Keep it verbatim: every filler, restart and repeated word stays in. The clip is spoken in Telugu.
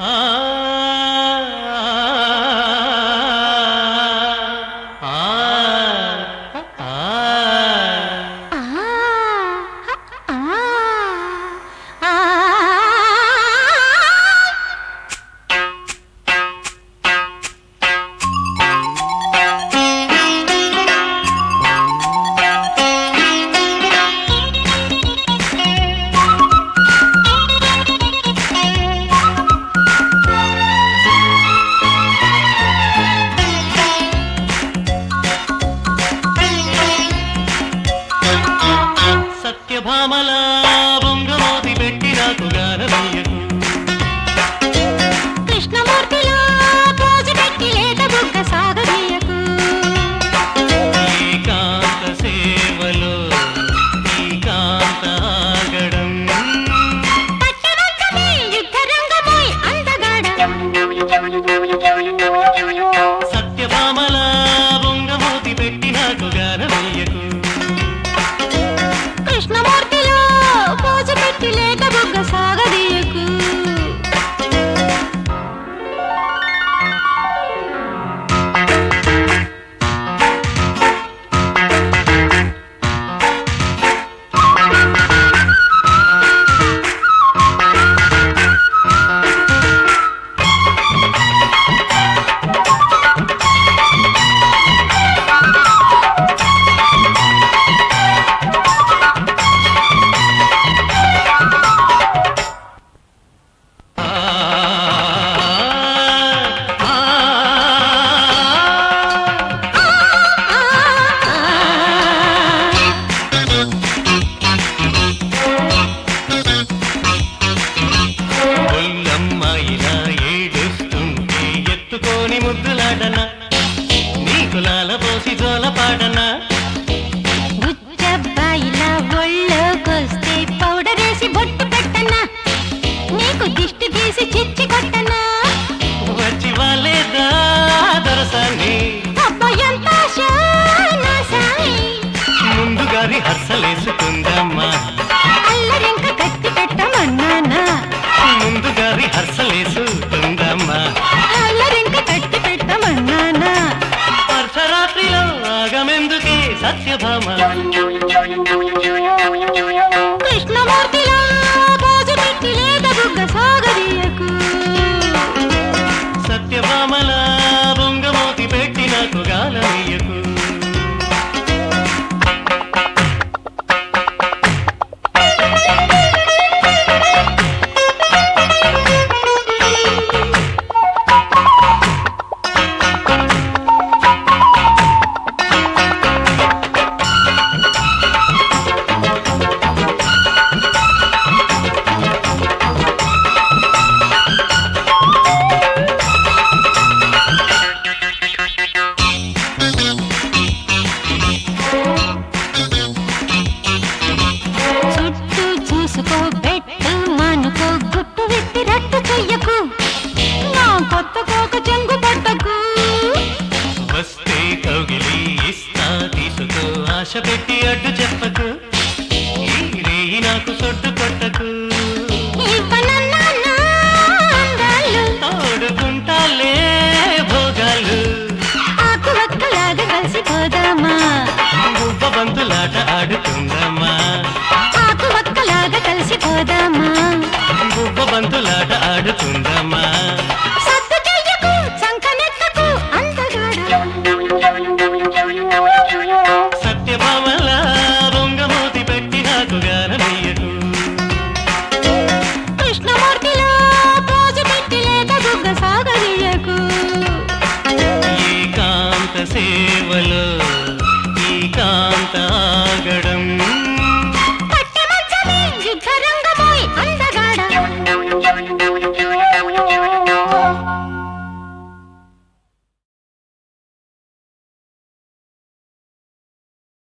సత్యభామలా బొంగమోతి పెట్టి నాకు గానమయ్యకు కృష్ణమూర్తిలో పోజు పెట్టి లేత బుగ్గ సాగదీయకు ఏకాంత సేవలో ఏకాంత ఆగడం పట్టరంగమే యుద్ధరంగమోయ్ అందగాడ సత్యభామలా బొంగమోతి పెట్టి నాకు గానమయ్యకు కృష్ణమూర్తిలో పోజు పెట్టి లేత బుగ్గ సాగదీయకు ముద్దులాడనా నీకు లాల పోసి జోల పాడనా బుచ్చబ్బాయిలా ఒళ్ళోకొస్తే పౌడరేసి బొట్టు పెట్టనా నీకు దిష్టి తీసి చిచ్చి కొట్టనా వచ్చి వాలేదా దొరసాని అబ్బా ఎంత ఆశ నా సామి ముందుగా రిహర్సలేసుకుందమ్మా అల్లరింక కత్తి పెట్టమన్నానా ముందుగా రిహర్సలేసుకుందమ్మా అల్లరింక కత్తి పెట్టమన్నానా అర్ధరాత్రిలో ఆగమెందుకే సత్యభామ కృష్ణమూర్తిలో పోజు పెట్టి లేత బుగ్గ సాగదీయకు సత్యభామలా బొంగమోతి పెట్టి నాకు గానమయ్యకు చుట్టూ చూసుకో బెట్టు మనుకో గుట్టు విప్పి రట్టు చెయ్యకు నా కొత్త కోక చెంగు పట్టకు వస్తే కౌగిలి ఇస్తా తీసుకో ఆశ పెట్టి అడ్డు చెప్పకు ఈ రేయి నాకు సొట్టు కొట్టకు ఇవ్వనన్నా నా అందాలు తోడుకుంటాలే భోగాలు ఆకు వక్కలాగా కలిసిపోదామా గుబ్బ బంతులాట ఆడుకుందామా ఆకు వక్కలాగా కలిసిపోదామా గుబ్బ బంతులాట ఆడుకుందామా